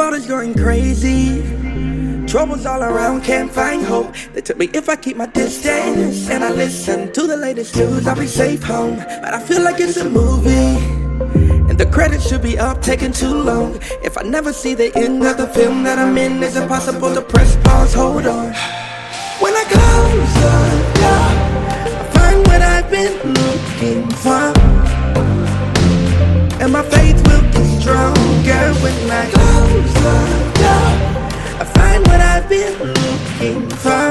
world is going crazy. Troubles all around, can't find hope. They tell me if I keep my distance and I listen to the latest news, I'll be safe home. But I feel like it's a movie, and the credits should be up, taking too long. If I never see the end of the film that I'm in, it's impossible to press pause, hold on. When I close the door, I find what I've been looking for, and my faith will get stronger. When I close the door, I find what I've been looking for,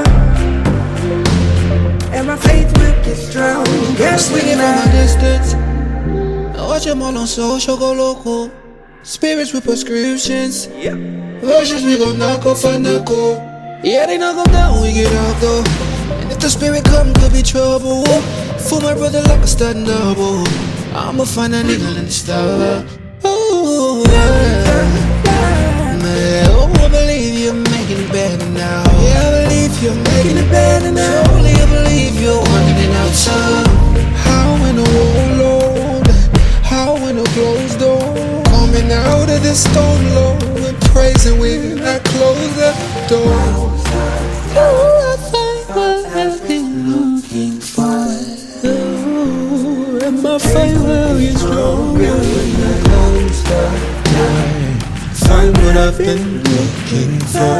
and my faith will get stronger. I'm swinging from a distance, I watch them all on social, go local. Spirits with prescriptions, versions we gon' knock off a knuckle. Yeah, they knock them down, we get out though. And if the spirit come, could be trouble. For my brother like a stunt double, I'ma find a nigga in the star. Oh, yeah. Man, oh, I believe you're making it better now. Yeah, I believe you're making it better now. Surely I believe you're working it out, son. How in the world, how in the closed door, coming out of this stone low and praising when I close the door. Oh, I find what I've been looking for. Oh, and my faith will get stronger when I close the door. Find what I've been looking for.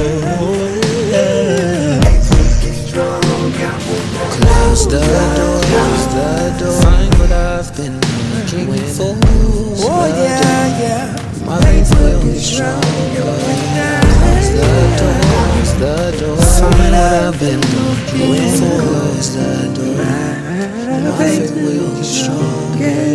Close the door. Find what I've been looking for. Oh yeah, yeah. My faith will be stronger. Close the door. Find what I've been looking for. Close the door. My faith will be stronger.